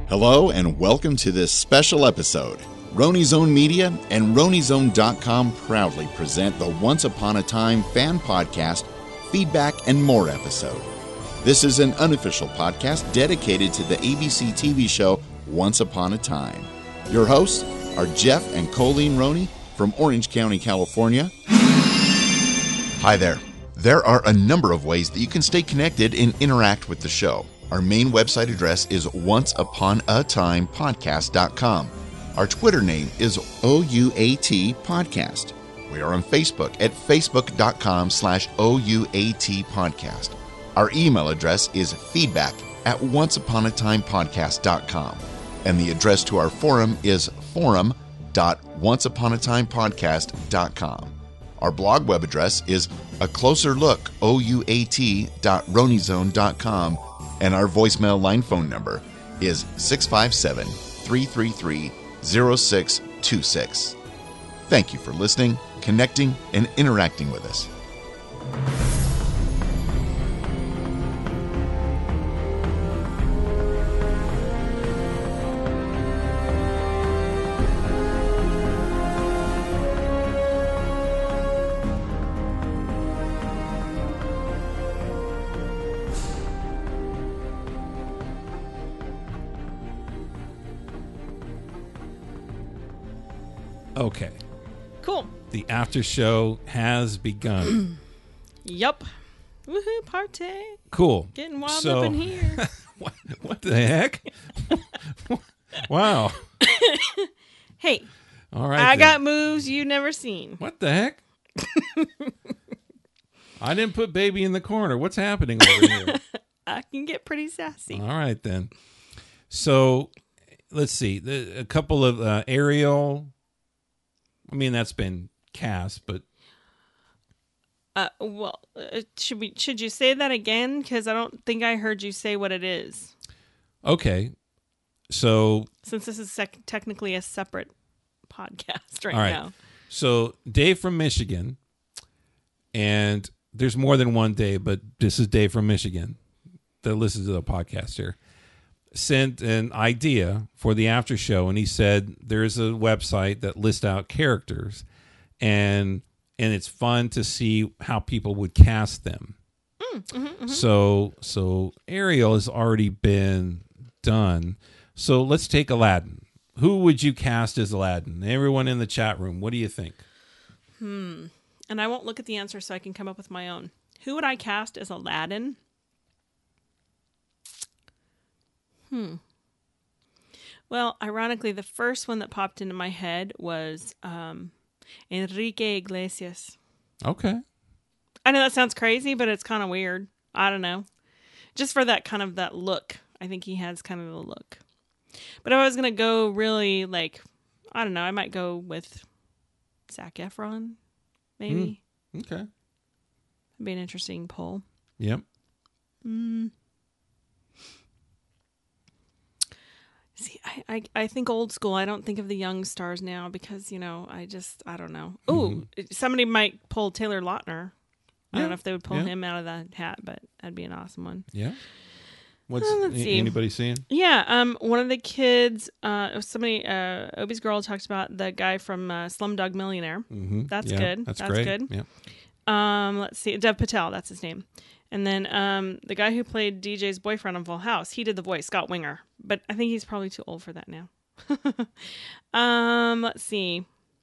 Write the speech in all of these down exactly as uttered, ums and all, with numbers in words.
Hello and welcome to this special episode. Roni Zone Media and Roni Zone dot com proudly present the Once Upon a Time fan podcast, Feedback and More episode. This is an unofficial podcast dedicated to the A B C T V show Once Upon a Time. Your hosts are Jeff and Colleen Roney from Orange County, California. Hi there. There are a number of ways that you can stay connected and interact with the show. Our main website address is once upon a time podcast dot com. Our Twitter name is O U A T Podcast. We are on Facebook at facebook dot com slash O U A T Podcast. Our email address is feedback at once upon a time podcast dot com. And the address to our forum is forum dot once upon a time podcast dot com. Our blog web address is a closer look O U A T dot roni zone dot com. And our voicemail line phone number is six five seven, three three three, zero six two six. Thank you for listening, connecting, and interacting with us. Okay. Cool. The after show has begun. Yup. Woohoo, party. Cool. Getting wild So- up in here. what, what the heck? Wow. Hey, All right. I then. got moves you never seen. What the heck? I didn't put baby in the corner. What's happening over here? I can get pretty sassy. All right, then. So, let's see. The, a couple of uh, Ariel. I mean, that's been cast, but Uh, well, uh, should we? Should you say that again? Because I don't think I heard you say what it is. okay. So, Since this is sec- technically a separate podcast right, all right. now. So Dave from Michigan, and there's more than one Dave, but this is Dave from Michigan that listens to the podcast here, sent an idea for the after show, and he said there's a website that lists out characters, and and it's fun to see how people would cast them. Mm, mm-hmm, mm-hmm. So so Ariel has already been done. So let's take Aladdin. Who would you cast as Aladdin? Everyone in the chat room, what do you think? Hmm. And I won't look at the answer so I can come up with my own. Who would I cast as Aladdin? Hmm. Well, ironically, the first one that popped into my head was um, Enrique Iglesias. Okay. I know that sounds crazy, but it's kind of weird. I don't know. Just for that kind of that look. I think he has kind of the look. But if I was going to go really like, I don't know, I might go with Zac Efron, maybe. Mm, okay. That'd be an interesting poll. Yep. Mm. See, I, I, I think old school. I don't think of the young stars now because, you know, I just, I don't know. Ooh, Mm-hmm. somebody might pull Taylor Lautner. I Yeah, don't know if they would pull yeah. him out of that hat, but that'd be an awesome one. Yeah. What's Uh, let's a- see. anybody seeing? Yeah, um, one of the kids, uh, somebody, uh, Obi's girl talks about the guy from uh, Slumdog Millionaire. Mm-hmm. That's yeah, good. That's, That's great. good. Yeah. Um, let's see, Dev Patel, that's his name. And then um, the guy who played D J's boyfriend on Full House, he did the voice, Scott Winger. But I think he's probably too old for that now. um, let's see.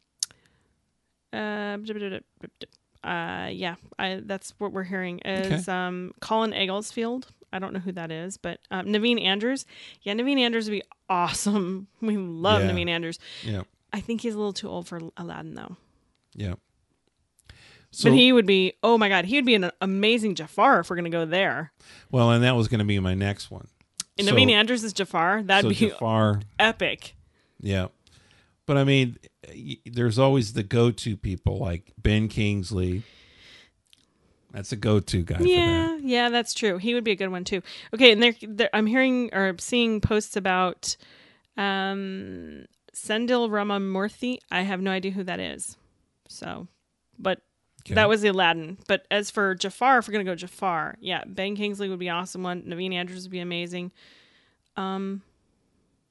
Uh, uh, yeah, I, that's what we're hearing is Okay. um, Colin Egglesfield. I don't know who that is, but um, Naveen Andrews. Yeah, Naveen Andrews would be awesome. We love Yeah. Naveen Andrews. Yeah. I think he's a little too old for Aladdin, though. Yeah. So, But he would be, oh my God, he would be an amazing Jafar if we're going to go there. well, and that was going to be my next one. And so, Naveen Andrews is Jafar. That'd so be Jafar, epic. yeah. But I mean, y- there's always the go-to people like Ben Kingsley. That's a go-to guy. Yeah, For that. yeah, that's true. He would be a good one too. Okay, and there, I'm hearing or seeing posts about um, Sendil Ramamurthy. I have no idea who that is. So, but Okay. that was Aladdin. But as for Jafar, if we're gonna go Jafar, yeah, Ben Kingsley would be an awesome one. Naveen Andrews would be amazing. Um,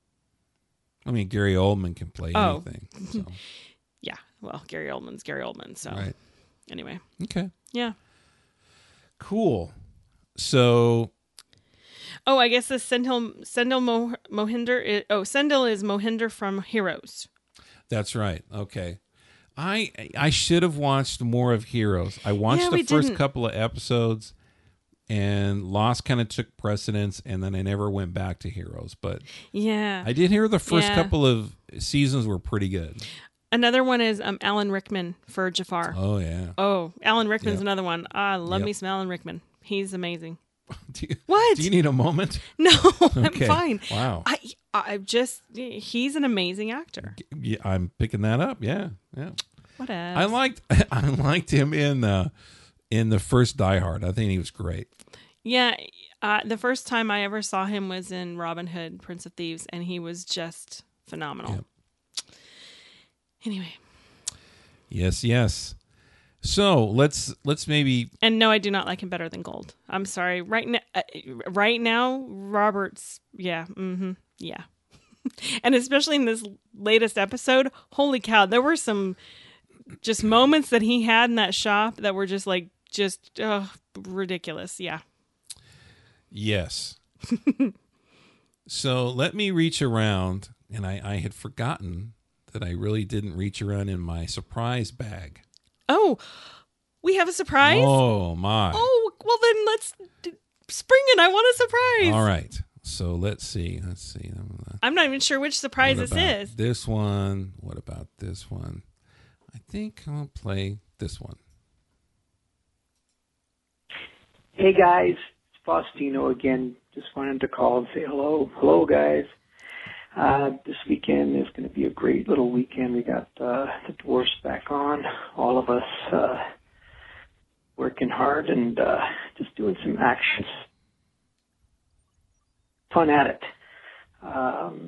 I mean, Gary Oldman can play Oh. anything. So. Yeah. Well, Gary Oldman's Gary Oldman. So Right. anyway. Okay. Yeah. Cool. So, Oh, I guess this Sendil Sendil Mo, Mohinder. Is, oh, Sendil is Mohinder from Heroes. that's right. Okay. I I should have watched more of Heroes. I watched Yeah, the we first didn't. couple of episodes, and Lost kind of took precedence, and then I never went back to Heroes. But Yeah. I did hear the first Yeah. couple of seasons were pretty good. Another one is um, Alan Rickman for Jafar. Oh yeah. Oh, Alan Rickman's Yep. another one. I love Yep. me some Alan Rickman. He's amazing. Do you, What? Do you need a moment? No, Okay. I'm fine. Wow. I I just he's an amazing actor. Yeah, I'm picking that up. Yeah, yeah. What else? I liked I liked him in uh, in the first Die Hard. I think he was great. Yeah, uh, the first time I ever saw him was in Robin Hood, Prince of Thieves, and he was just phenomenal. Yep. Anyway, Yes, yes. So let's let's maybe and no, I do not like him better than Gold. I'm sorry. Right now, uh, right now, Robert's yeah, mm-hmm, yeah, and especially in this latest episode, holy cow, there were some just moments that he had in that shop that were just like just uh, ridiculous. Yeah. yes. So let me reach around, and I, I had forgotten that I really didn't reach around in my surprise bag. Oh, we have a surprise. Oh my! Oh, well then let's d- spring it. I want a surprise. All right. So let's see. Let's see. I'm not even sure which surprise What this about is. This one. What about this one? I think I'll play this one. Hey guys, it's Faustino again. Just wanted to call and say hello. Hello guys. Uh, this weekend is going to be a great little weekend. We got uh, the Dwarfs back on. All of us uh, working hard and uh, just doing some actions. Fun at it. Um,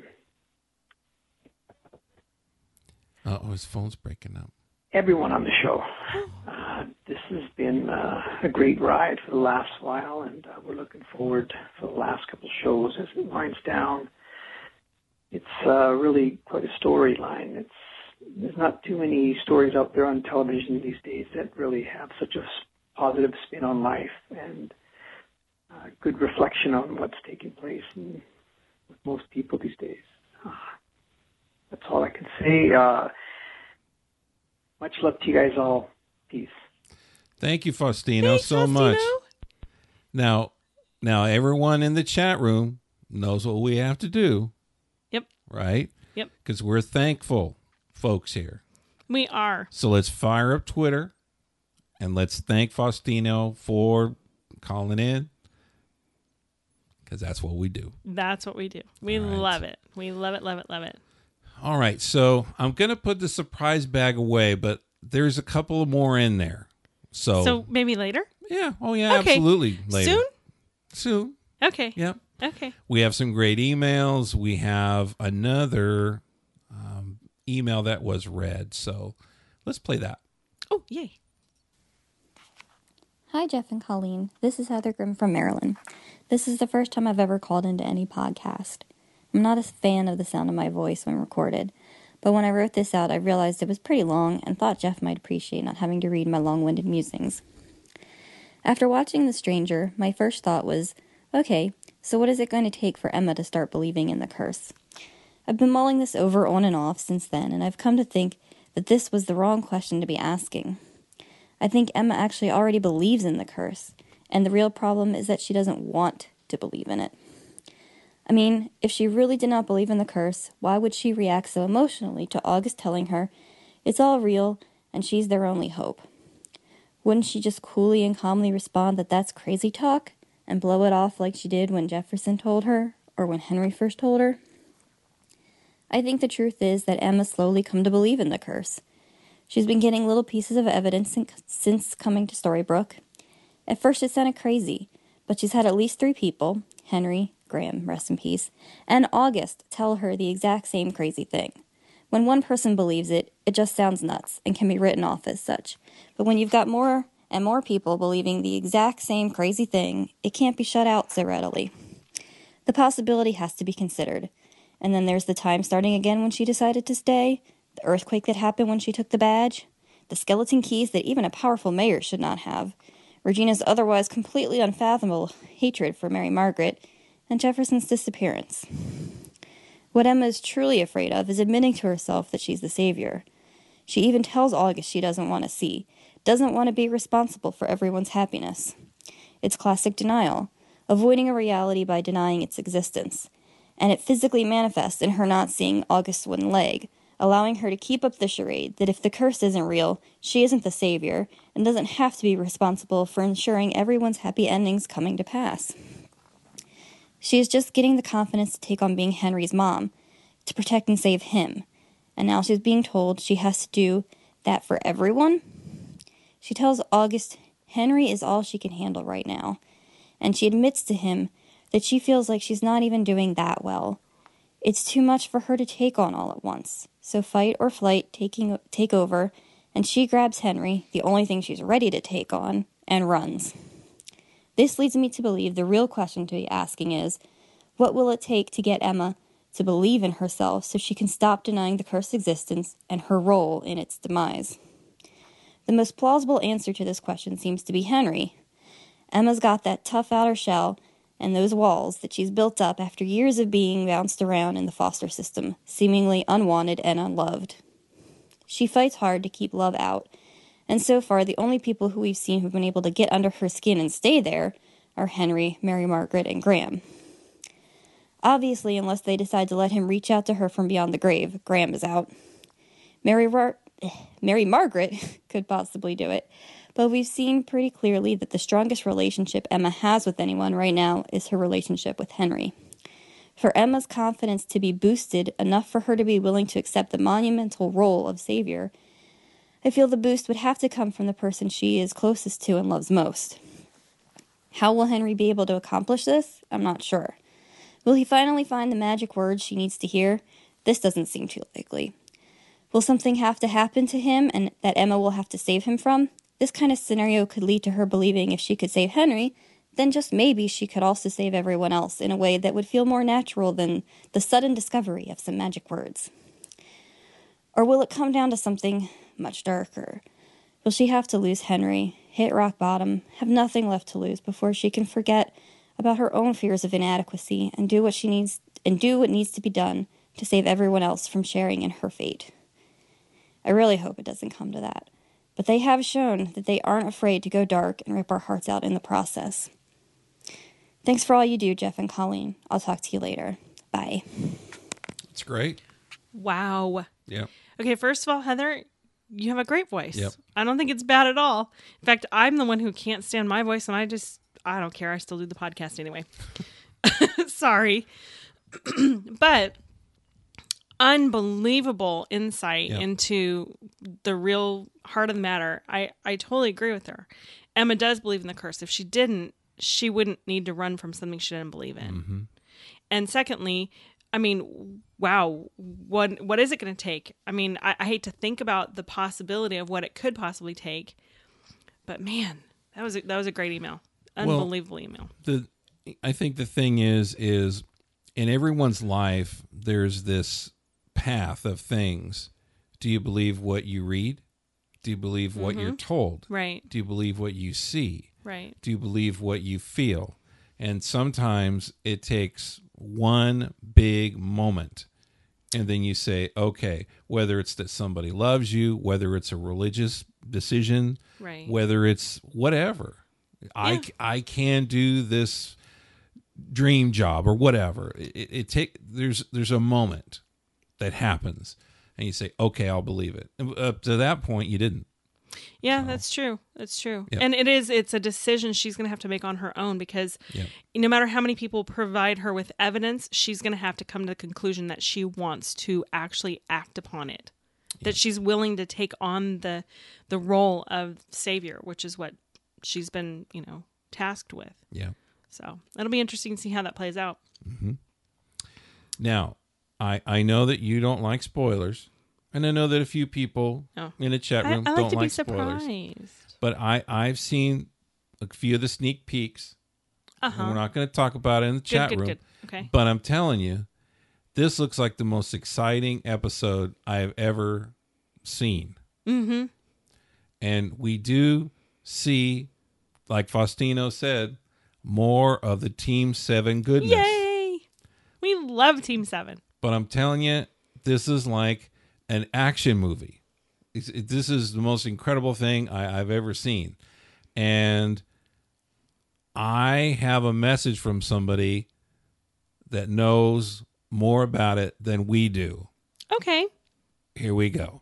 Oh, his phone's breaking up. everyone on the show. Uh, this has been uh, a great ride for the last while, and uh, we're looking forward for the last couple shows as it winds down. It's uh, really quite a storyline. It's there's not too many stories out there on television these days that really have such a s- positive spin on life and uh, good reflection on what's taking place in, with most people these days. Uh, that's all I can say. Uh, much love to you guys all. Peace. Thank you, Faustino, Thanks, so Faustino. much. Now, now everyone in the chat room knows what we have to do. Yep. Right? Yep. Because we're thankful folks here. We are. So let's fire up Twitter and let's thank Faustino for calling in, because that's what we do. That's what we do. We All right. love it. We love it, love it, love it. All right. So I'm going to put the surprise bag away, but there's a couple more in there. So, So maybe later? yeah. Oh, yeah, Okay. absolutely. Later. Soon? Soon. Okay. Yep. Okay. We have some great emails. We have another um, email that was read. So let's play that. Oh, yay. Hi, Jeff and Colleen. This is Heather Grimm from Maryland. This is the first time I've ever called into any podcast. I'm not a fan of the sound of my voice when recorded, but when I wrote this out, I realized it was pretty long and thought Jeff might appreciate not having to read my long-winded musings. After watching The Stranger, my first thought was, okay, so what is it going to take for Emma to start believing in the curse? I've been mulling this over on and off since then, and I've come to think that this was the wrong question to be asking. I think Emma actually already believes in the curse, and the real problem is that she doesn't want to believe in it. I mean, if she really did not believe in the curse, why would she react so emotionally to August telling her it's all real and she's their only hope? Wouldn't she just coolly and calmly respond that that's crazy talk and blow it off like she did when Jefferson told her or when Henry first told her? I think the truth is that Emma slowly come to believe in the curse. She's been getting little pieces of evidence sin- since coming to Storybrooke. At first it sounded crazy, but she's had at least three people, Henry, Graham, rest in peace, and August tell her the exact same crazy thing. When one person believes it, it just sounds nuts and can be written off as such. But when you've got more and more people believing the exact same crazy thing, it can't be shut out so readily. The possibility has to be considered. And then there's the time starting again when she decided to stay, the earthquake that happened when she took the badge, the skeleton keys that even a powerful mayor should not have, Regina's otherwise completely unfathomable hatred for Mary Margaret, and Jefferson's disappearance. What Emma is truly afraid of is admitting to herself that she's the savior. She even tells August she doesn't want to see, doesn't want to be responsible for everyone's happiness. It's classic denial, avoiding a reality by denying its existence. And it physically manifests in her not seeing August's wooden leg, allowing her to keep up the charade that if the curse isn't real, she isn't the savior, and doesn't have to be responsible for ensuring everyone's happy endings coming to pass. She is just getting the confidence to take on being Henry's mom, to protect and save him, and now she's being told she has to do that for everyone? She tells August Henry is all she can handle right now, and she admits to him that she feels like she's not even doing that well. It's too much for her to take on all at once, so fight or flight taking take over, and she grabs Henry, the only thing she's ready to take on, and runs. This leads me to believe the real question to be asking is, what will it take to get Emma to believe in herself so she can stop denying the curse's existence and her role in its demise? The most plausible answer to this question seems to be Henry. Emma's got that tough outer shell and those walls that she's built up after years of being bounced around in the foster system, seemingly unwanted and unloved. She fights hard to keep love out, and so far the only people who we've seen who've been able to get under her skin and stay there are Henry, Mary Margaret, and Graham. Obviously, unless they decide to let him reach out to her from beyond the grave, Graham is out. Mary Rar- Mary Margaret could possibly do it, but we've seen pretty clearly that the strongest relationship Emma has with anyone right now is her relationship with Henry. For Emma's confidence to be boosted enough for her to be willing to accept the monumental role of savior, I feel the boost would have to come from the person she is closest to and loves most. How will Henry be able to accomplish this? I'm not sure. Will he finally find the magic words she needs to hear? This doesn't seem too likely. Will something have to happen to him and that Emma will have to save him from? This kind of scenario could lead to her believing if she could save Henry, then just maybe she could also save everyone else in a way that would feel more natural than the sudden discovery of some magic words. Or will it come down to something much darker? Will she have to lose Henry, hit rock bottom, have nothing left to lose before she can forget about her own fears of inadequacy and do what she needs and do what needs to be done to save everyone else from sharing in her fate? I really hope it doesn't come to that. But they have shown that they aren't afraid to go dark and rip our hearts out in the process. Thanks for all you do, Jeff and Colleen. I'll talk to you later. Bye. It's great. Wow. Yep. Okay, first of all, Heather, you have a great voice. Yep. I don't think it's bad at all. In fact, I'm the one who can't stand my voice, and I just, I don't care. I still do the podcast anyway. Sorry. But unbelievable insight Yep. into the real heart of the matter. I, I totally agree with her. Emma does believe in the curse. If she didn't, she wouldn't need to run from something she didn't believe in. Mm-hmm. And secondly, I mean, wow, what what is it going to take? I mean, I, I hate to think about the possibility of what it could possibly take, but man, that was a, that was a great email, unbelievable well, email. The I think the thing is, is in everyone's life, there's this path of things. Do you believe what you read? Do you believe what Mm-hmm. you're told? Right. Do you believe what you see? Right. Do you believe what you feel? And sometimes it takes one big moment. And then you say, okay, whether it's that somebody loves you, whether it's a religious decision, Right. whether it's whatever. Yeah. I, I can do this dream job or whatever. It, it, it take there's there's a moment that happens. And you say, okay, I'll believe it. And up to that point, you didn't. Yeah, So- that's true. That's true. Yep. And it is, it's a decision she's going to have to make on her own because Yep. no matter how many people provide her with evidence, she's going to have to come to the conclusion that she wants to actually act upon it. That she's willing to take on the the role of savior, which is what she's been, you know, tasked with. Yeah. So it'll be interesting to see how that plays out. Now, I, I know that you don't like spoilers, and I know that a few people Oh. in the chat I, I room like don't to be like spoilers. surprised. But I, I've seen a few of the sneak peeks. Uh-huh. And we're not going to talk about it in the Good, chat good, room. good. Okay. But I'm telling you, this looks like the most exciting episode I have ever seen. Mm-hmm. And we do see, like Faustino said, more of the Team Seven goodness. Yay! We love Team Seven. But I'm telling you, this is like an action movie. It's, it, this is the most incredible thing I, I've ever seen. And I have a message from somebody that knows more about it than we do. Okay. Here we go.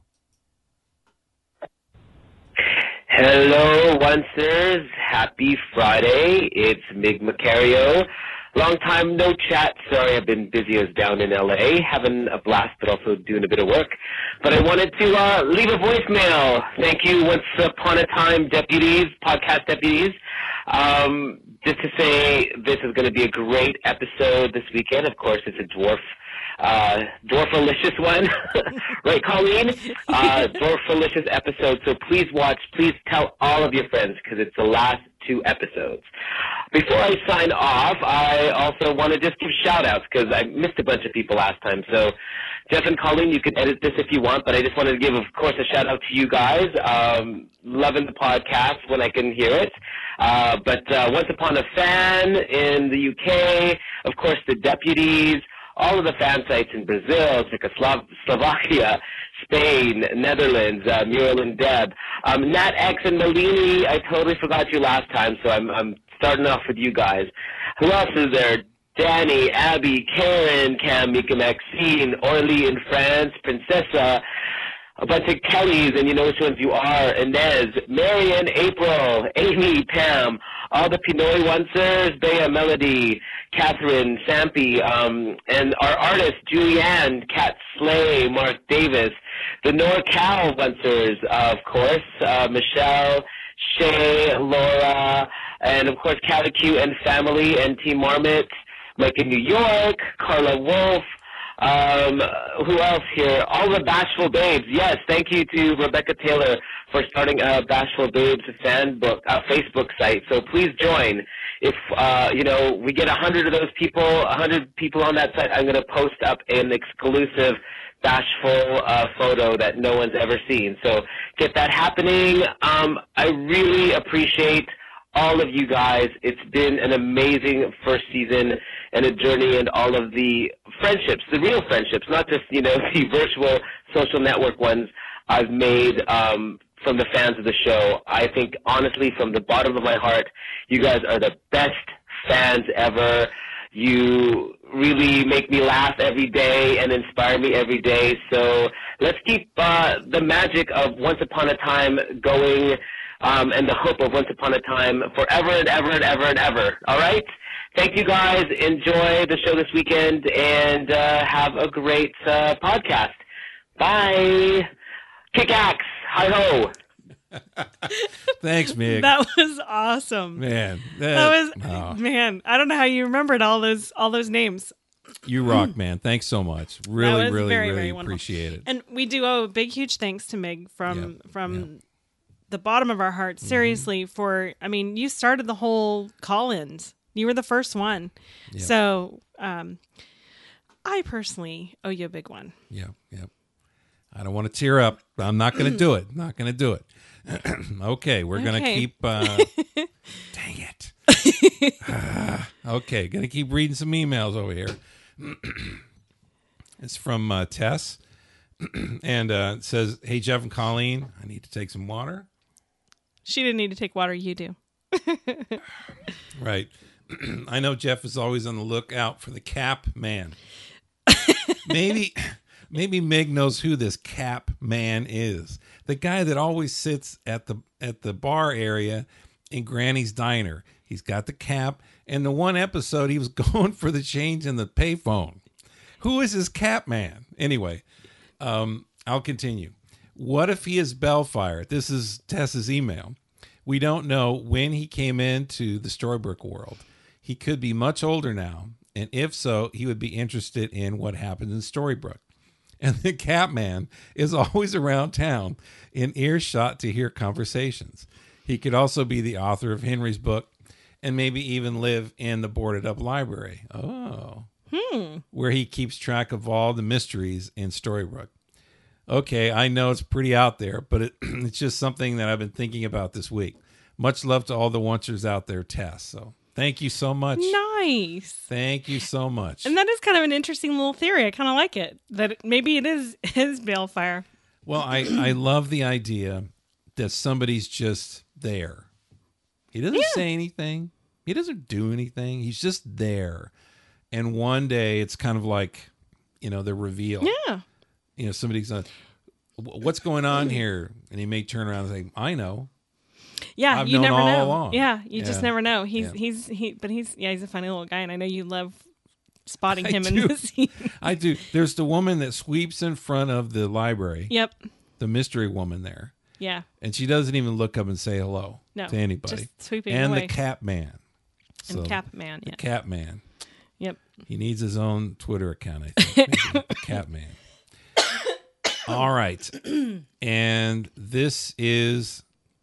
Hello, Oncers. Happy Friday. It's Mig Macario. Long time no chat. Sorry, I've been busy as down in L A, having a blast, but also doing a bit of work. But I wanted to uh, leave a voicemail. Thank you, Once Upon a Time deputies, podcast deputies. Um, just to say this is going to be a great episode this weekend. Of course, it's a dwarf, uh, dwarfalicious one. Right, Colleen? Uh, dwarfalicious episode. So please watch. Please tell all of your friends because it's the last two episodes. Before I sign off, I also want to just give shout-outs because I missed a bunch of people last time. So, Jeff and Colleen, you can edit this if you want, but I just wanted to give, of course, a shout-out to you guys. Um, loving the podcast when I can hear it. Uh, but uh, Once Upon a Fan in the U K, of course, the deputies, all of the fan sites in Brazil, Czechoslovakia, Spain, Netherlands, uh, Muriel and Deb, um, Nat X and Malini. I totally forgot you last time, so I'm, I'm starting off with you guys. Who else is there? Danny, Abby, Karen, Cam, Mika, Maxine, Orly in France, Princessa, a bunch of Kellys, and you know which ones you are, Inez, Marion, April, Amy, Pam, all the Pinoy Oncers, Bea, Melody, Catherine, Sampy, um, and our artist, Julianne, Kat Slay, Mark Davis, the NorCal Oncers, uh, of course, uh, Michelle, Shay, Laura, and of course, Catacu and family, and Team Marmot, Mike in New York, Carla Wolf, um, who else here? All the Bashful Babes. Yes, thank you to Rebecca Taylor for starting a Bashful Babes fan book, uh, Facebook site. So please join. If, uh, you know, we get a hundred of those people, a hundred people on that site, I'm going to post up an exclusive Bashful uh, photo that no one's ever seen. So get that happening. Um, I really appreciate all of you guys. It's been an amazing first season and a journey, and all of the friendships, the real friendships, not just, you know, the virtual social network ones I've made um, from the fans of the show. I think, honestly, from the bottom of my heart, you guys are the best fans ever. You really make me laugh every day and inspire me every day. So let's keep uh, the magic of Once Upon a Time going, um, and the hope of Once Upon a Time forever and ever and ever and ever. All right? Thank you, guys. Enjoy the show this weekend, and uh, have a great uh, podcast. Bye. Kick-axe. Hi-ho. Thanks, Mig. That was awesome. Man. That, That, was, oh, man, I don't know how you remembered all those all those names. you rock, man. Thanks so much. That Really, was really, very, really very wonderful. appreciate it. And we do owe a big, huge thanks to Mig from Yeah, from yeah. the bottom of our hearts. Seriously, Mm-hmm. for I mean, you started the whole call-ins. You were the first one, Yeah. so um, I personally owe you a big one. Yeah, yeah. I don't want to tear up. I'm not going to do it. Not going to do it. Okay, we're going to Okay. keep... Uh, dang it. Ah, okay, going to keep reading some emails over here. It's from uh, Tess. And uh, it says, hey, Jeff and Colleen, I need to take some water. She didn't need to take water. You do. Right. I know Jeff is always on the lookout for the Cap Man. maybe maybe Meg knows who this Cap Man is. The guy that always sits at the at the bar area in Granny's Diner. He's got the cap, and the one episode he was going for the change in the payphone. Who is this Cap Man? Anyway, um, I'll continue. What if he is Bellfire? This is Tess's email. We don't know when he came into the Storybrooke world. He could be much older now, and if so, he would be interested in what happens in Storybrooke. And the Catman is always around town in earshot to hear conversations. He could also be the author of Henry's book and maybe even live in the boarded up library. Oh. Hmm. where he keeps track of all the mysteries in Storybrooke. Okay, I know it's pretty out there, but it, it's just something that I've been thinking about this week. Much love to all the Onceers out there, Tess. So thank you so much. Nice. Thank you so much. And that is kind of an interesting little theory. I kind of like it. That it, maybe it is is Balefire. Well, I, I love the idea that somebody's just there. He doesn't Yeah. say anything. He doesn't do anything. He's just there. And one day it's kind of like, you know, the reveal. Yeah. You know, somebody's like, what's going on here? And he may turn around and say, I know. Yeah, I've you known never all know. along. Yeah, you just Yeah. never know. He's Yeah. he's he, but he's yeah, he's a funny little guy, and I know you love spotting I him do. in the scene. I do. There's the woman that sweeps in front of the library, Yep. the mystery woman there. Yeah. And she doesn't even look up and say hello No. to anybody. Just sweeping and away. the cat man. And So, Cap Man. The Yeah. cat man. Yep. He needs his own Twitter account, I think. Maybe. The cat man. All right. And this is,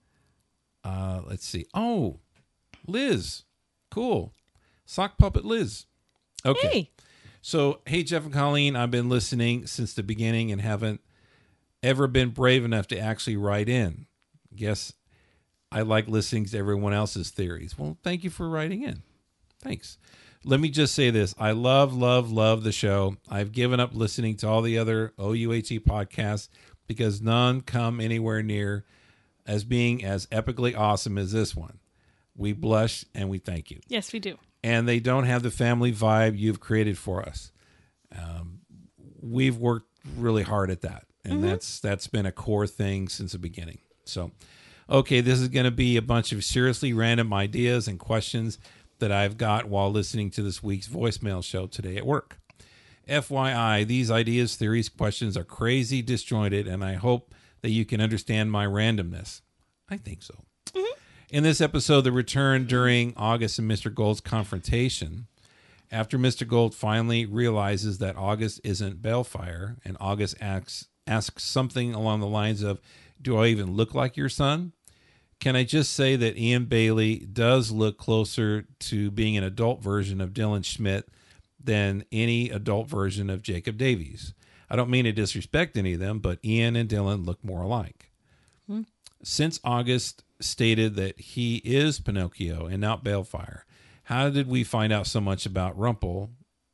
uh, let's see. Oh, Liz. Cool. Sock Puppet Liz. Okay. Hey. So, hey, Jeff and Colleen, I've been listening since the beginning and haven't ever been brave enough to actually write in. Guess I like listening to everyone else's theories. Well, thank you for writing in. Thanks. Let me just say this. I love, love, love the show. I've given up listening to all the other O U H E podcasts because none come anywhere near as being as epically awesome as this one. We blush and we thank you. Yes, we do. And they don't have the family vibe you've created for us. Um, we've worked really hard at that, and mm-hmm. that's that's been a core thing since the beginning. So, okay, this is going to be a bunch of seriously random ideas and questions that I've got while listening to this week's voicemail show today at work. F Y I, these ideas, theories, questions are crazy disjointed, and I hope that you can understand my randomness. I think so. Mm-hmm. In this episode, the return during August and Mister Gold's confrontation, after Mister Gold finally realizes that August isn't Balefire, and August asks, asks something along the lines of, do I even look like your son? Can I just say that Ian Bailey does look closer to being an adult version of Dylan Schmidt than any adult version of Jacob Davies? I don't mean to disrespect any of them, but Ian and Dylan look more alike. Hmm. Since August stated that he is Pinocchio and not Balefire, how did we find out so much about Rumple?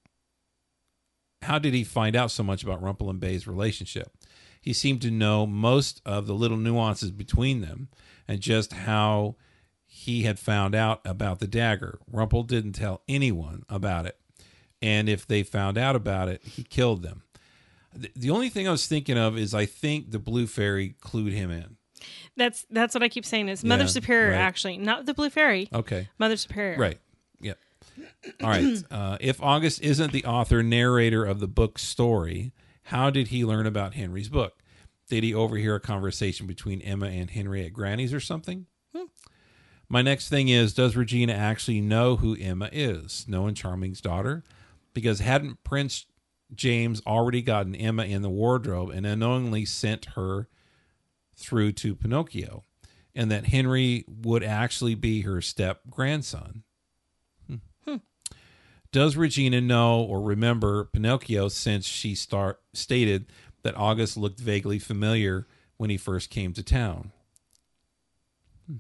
How did he find out so much about Rumple and Bay's relationship? He seemed to know most of the little nuances between them and just how he had found out about the dagger. Rumple didn't tell anyone about it. And if they found out about it, he killed them. The only thing I was thinking of is I think the Blue Fairy clued him in. That's that's what I keep saying is Mother Yeah, Superior, right. actually. Not the Blue Fairy. Okay. Mother Superior. Right. Yep. All right. Uh, if August isn't the author narrator of the book story, how did he learn about Henry's book? Did he overhear a conversation between Emma and Henry at Granny's or something? Hmm. My next thing is, does Regina actually know who Emma is, Snow and Charming's daughter? Because hadn't Prince James already gotten Emma in the wardrobe and unknowingly sent her through to Pinocchio, and that Henry would actually be her step-grandson? Hmm. Hmm. Does Regina know or remember Pinocchio since she start, stated that August looked vaguely familiar when he first came to town? Hmm.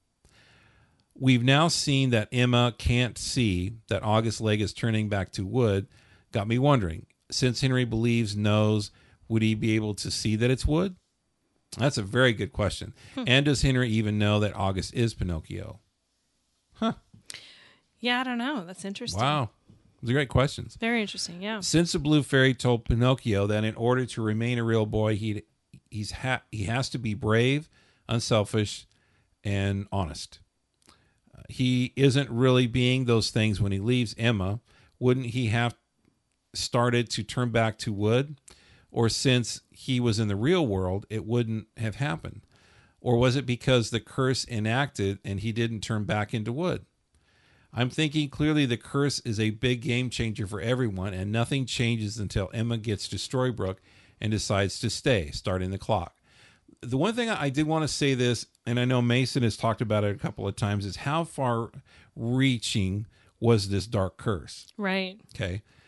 We've now seen that Emma can't see that August's leg is turning back to wood. Got me wondering, since Henry believes knows, would he be able to see that it's wood? That's a very good question. Hmm. And does Henry even know that August is Pinocchio? Huh. Yeah, I don't know. That's interesting. Wow. Those are great questions. Very interesting, yeah. Since the Blue Fairy told Pinocchio that in order to remain a real boy, he he's ha- he has to be brave, unselfish, and honest. Uh, he isn't really being those things when he leaves Emma. Wouldn't he have started to turn back to wood? Or since he was in the real world, it wouldn't have happened? Or was it because the curse enacted and he didn't turn back into wood? I'm thinking clearly the curse is a big game changer for everyone, and nothing changes until Emma gets to Storybrooke and decides to stay, starting the clock. The one thing I did want to say this, and I know Mason has talked about it a couple of times, is how far reaching was this dark curse? Right. Okay.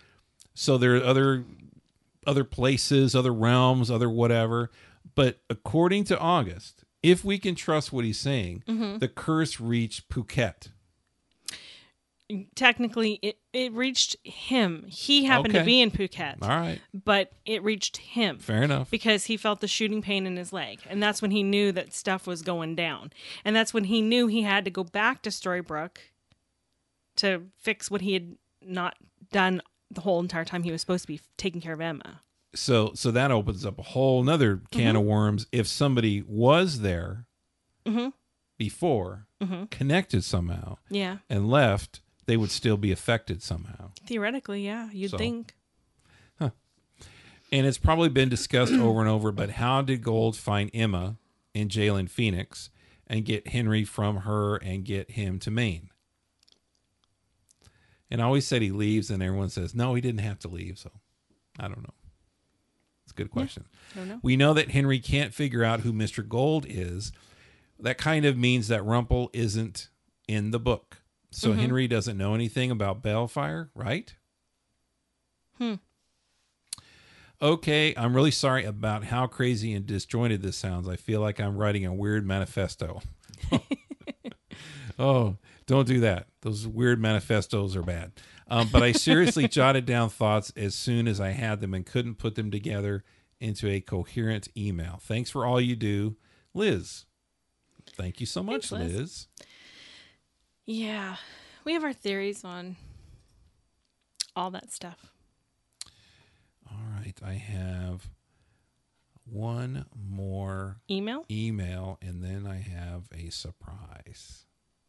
So there are other other places, other realms, other whatever. But according to August, if we can trust what he's saying, Mm-hmm. the curse reached Phuket. Technically, it, it reached him. He happened Okay. to be in Phuket, All right. but it reached him. Fair enough. Because he felt the shooting pain in his leg. And that's when he knew that stuff was going down. And that's when he knew he had to go back to Storybrooke to fix what he had not done the whole entire time he was supposed to be taking care of Emma. So so that opens up a whole nother can Mm-hmm. of worms. If somebody was there Mm-hmm. before, Mm-hmm. connected somehow, Yeah. and left, they would still be affected somehow. Theoretically, yeah, you'd So. think. And it's probably been discussed over and over, but how did Gold find Emma in jail in Phoenix and get Henry from her and get him to Maine? And I always said he leaves, and everyone says, no, he didn't have to leave. So I don't know. It's a good question. I don't know. We know that Henry can't figure out who Mister Gold is. That kind of means that Rumpel isn't in the book. So Mm-hmm. Henry doesn't know anything about Balefire, right? Hmm. Okay, I'm really sorry about how crazy and disjointed this sounds. I feel like I'm writing a weird manifesto. Oh, don't do that. Those weird manifestos are bad. Um, but I seriously jotted down thoughts as soon as I had them and couldn't put them together into a coherent email. Thanks for all you do, Liz. Thank you so much, Thanks, Liz. Liz. Yeah. We have our theories on all that stuff. All right, I have one more Email? email, and then I have a surprise.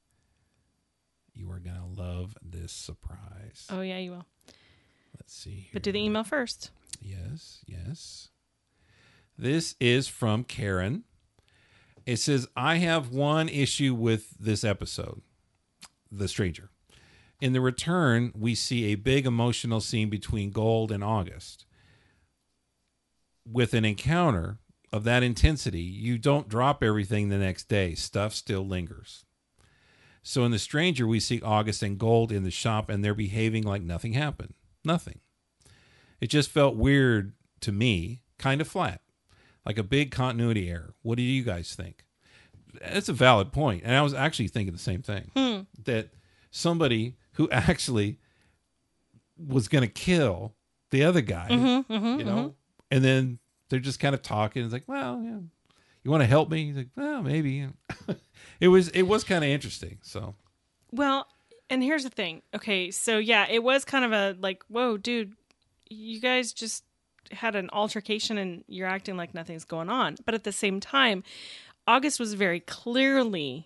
You are going to love this surprise. Oh, yeah, you will. Let's see here. But do the email first. Yes, yes. This is from Karen. It says, I have one issue with this episode, The Stranger. In the return, we see a big emotional scene between Gold and August. With an encounter of that intensity, you don't drop everything the next day. Stuff still lingers. So in The Stranger, we see August and Gold in the shop, and they're behaving like nothing happened. Nothing. It just felt weird to me, kind of flat, like a big continuity error. What do you guys think? That's a valid point. And I was actually thinking the same thing. Hmm. That somebody who actually was going to kill the other guy, Mm-hmm, mm-hmm, you know, and then they're just kind of talking. It's like, well, yeah, you want to help me? He's like, well, maybe. it was, it was kind of interesting. So, Well, and here's the thing. Okay, so yeah, it was kind of a like, whoa, dude, you guys just had an altercation and you're acting like nothing's going on. But at the same time, August was very clearly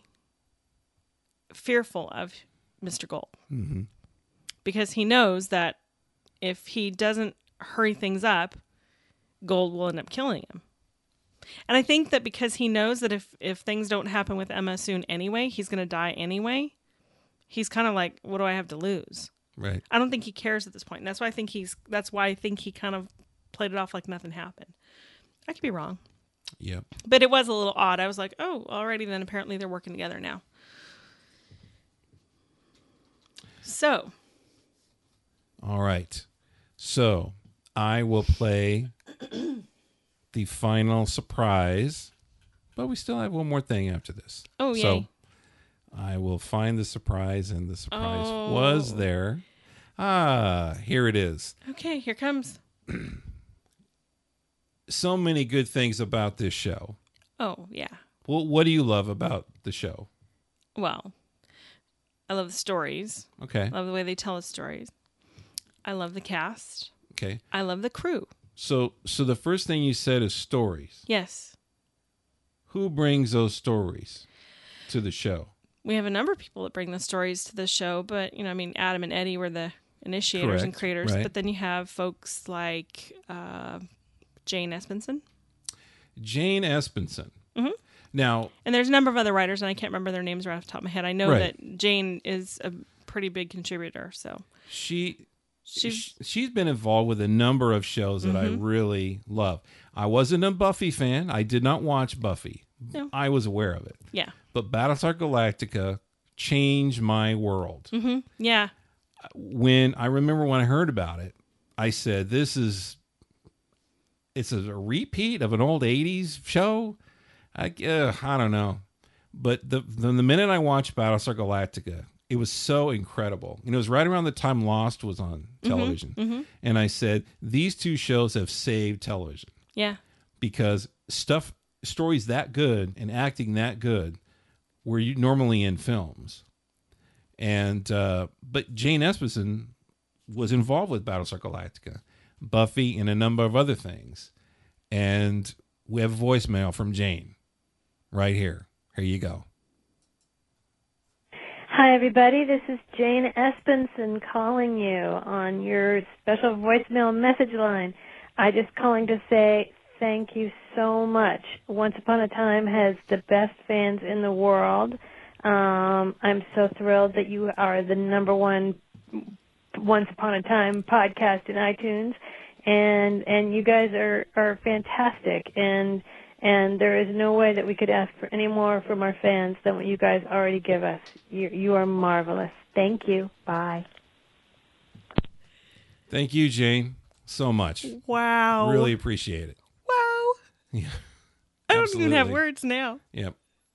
fearful of Mister Gold mm-hmm. because he knows that if he doesn't hurry things up, Gold will end up killing him. And I think that because he knows that if, if things don't happen with Emma soon anyway, he's going to die anyway. He's kind of like, what do I have to lose? Right. I don't think he cares at this point. And that's why I think he's, that's why I think he kind of played it off like nothing happened. I could be wrong, Yep. but it was a little odd. I was like, oh, alrighty then. Apparently they're working together now. So. All right. So I will play the final surprise, but we still have one more thing after this. Oh, yay. So I will find the surprise, and the surprise Oh. was there. Ah, here it is. Okay, here comes. So many good things about this show. Oh, yeah. Well, what do you love about the show? Well, I love the stories. Okay. I love the way they tell us stories. I love the cast. Okay. I love the crew. So, so the first thing you said is stories. Yes. Who brings those stories to the show? We have a number of people that bring the stories to the show, but, you know, I mean, Adam and Eddie were the initiators and Correct, creators, right. but then you have folks like uh, Jane Espenson. Jane Espenson. Mhm. Now, And there's a number of other writers, and I can't remember their names right off the top of my head. I know Right. that Jane is a pretty big contributor, so she she's sh- she's been involved with a number of shows that I really love. I wasn't a Buffy fan. I did not watch Buffy. No. I was aware of it. yeah, But Battlestar Galactica changed my world. hmm yeah, When I remember when I heard about it, I said, this is, it's a repeat of an old eighties show. I, uh, I don't know. But the, the the minute I watched Battlestar Galactica, it was so incredible. You know, it was right around the time Lost was on television. Mm-hmm, mm-hmm. And I said, these two shows have saved television. Yeah. Because stuff, stories that good and acting that good were you normally in films. And, uh, but Jane Espenson was involved with Battlestar Galactica, Buffy, and a number of other things. And we have a voicemail from Jane right here. Here you go. Hi, everybody. This is Jane Espenson calling you on your special voicemail message line. I just calling to say thank you so much. Once Upon a Time has the best fans in the world. Um, I'm so thrilled that you are the number one Once Upon a Time podcast in iTunes, and and you guys are, are fantastic, and and there is no way that we could ask for any more from our fans than what you guys already give us. You, you are marvelous. Thank you. Bye. Thank you, Jane, so much. Wow. Really appreciate it. Wow. Yeah. I don't Absolutely. even have words now. Yep.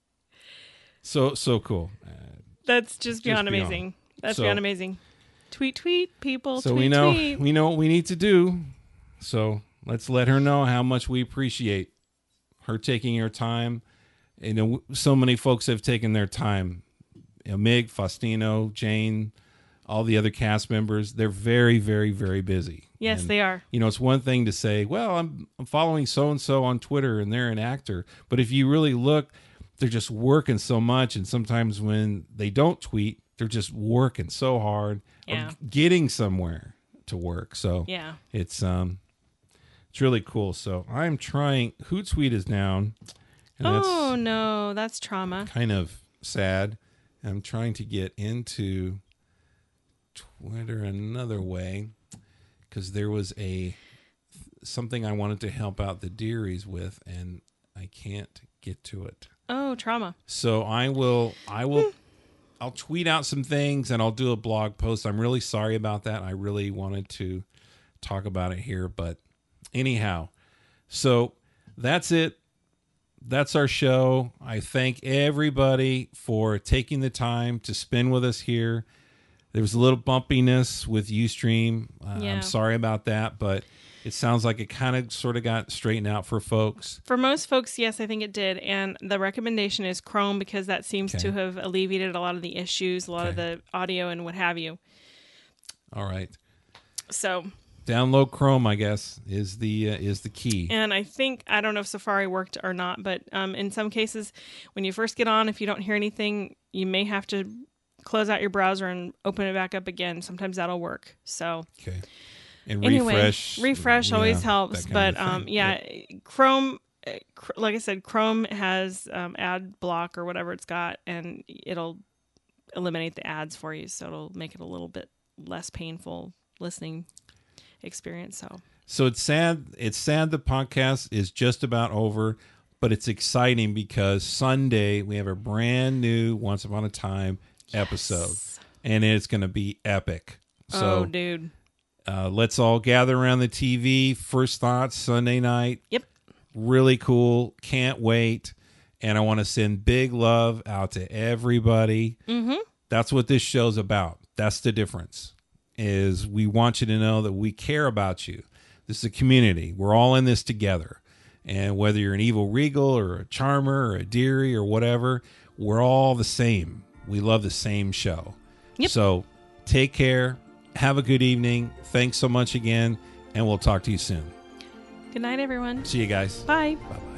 So, so cool. Uh, That's just beyond beyond. amazing. That's So- beyond amazing. Tweet, tweet, people. so tweet, we know, tweet. we know what we need to do. So let's let her know how much we appreciate her taking her time. You know, so many folks have taken their time. You know, Mig, Faustino, Jane, all the other cast members, they're very, very, very busy. Yes, And, they are. You know, it's one thing to say, well, I'm, I'm following so-and-so on Twitter and they're an actor. But if you really look, they're just working so much. And sometimes when they don't tweet, they're just working so hard, Yeah. or getting somewhere to work. So Yeah. it's um, it's really cool. So I'm trying. Hootsuite is down, and Oh, that's no. That's trauma. kind of sad. I'm trying to get into Twitter another way because there was a something I wanted to help out the Dearies with, and I can't get to it. Oh, trauma. So I will. I will. I'll tweet out some things and I'll do a blog post. I'm really sorry about that. I really wanted to talk about it here, but anyhow, so that's it. That's our show. I thank everybody for taking the time to spend with us here. There was a little bumpiness with Ustream. Uh, Yeah. I'm sorry about that, but it sounds like it kind of sort of got straightened out for folks. For most folks, yes, I think it did. And the recommendation is Chrome because that seems Okay. to have alleviated a lot of the issues, a lot of Okay. the audio and what have you. All right. So, Download Chrome, I guess, is the uh, is the key. and I think, I don't know if Safari worked or not, but um, in some cases, when you first get on, if you don't hear anything, you may have to close out your browser and open it back up again. Sometimes that'll work. So, Okay. And anyway, refresh. refresh yeah, always that helps. kind But of thing. um, yeah, Chrome, uh, cr- like I said, Chrome has um, ad block or whatever it's got, and it'll eliminate the ads for you. So it'll make it a little bit less painful listening experience. So So it's sad. It's sad the podcast is just about over, but it's exciting because Sunday we have a brand new Once Upon a Time episode, and it's going to be epic. So oh, dude. uh, let's all gather around the T V. First thoughts Sunday night. Yep. Really cool. Can't wait. And I want to send big love out to everybody. Mm-hmm. That's what this show's about. That's the difference. Is we want you to know that we care about you. This is a community. We're all in this together. And whether you're an Evil Regal or a Charmer or a Deary or whatever, we're all the same. We love the same show. Yep. So take care. Have a good evening. Thanks so much again. And we'll talk to you soon. Good night, everyone. See you guys. Bye. Bye-bye.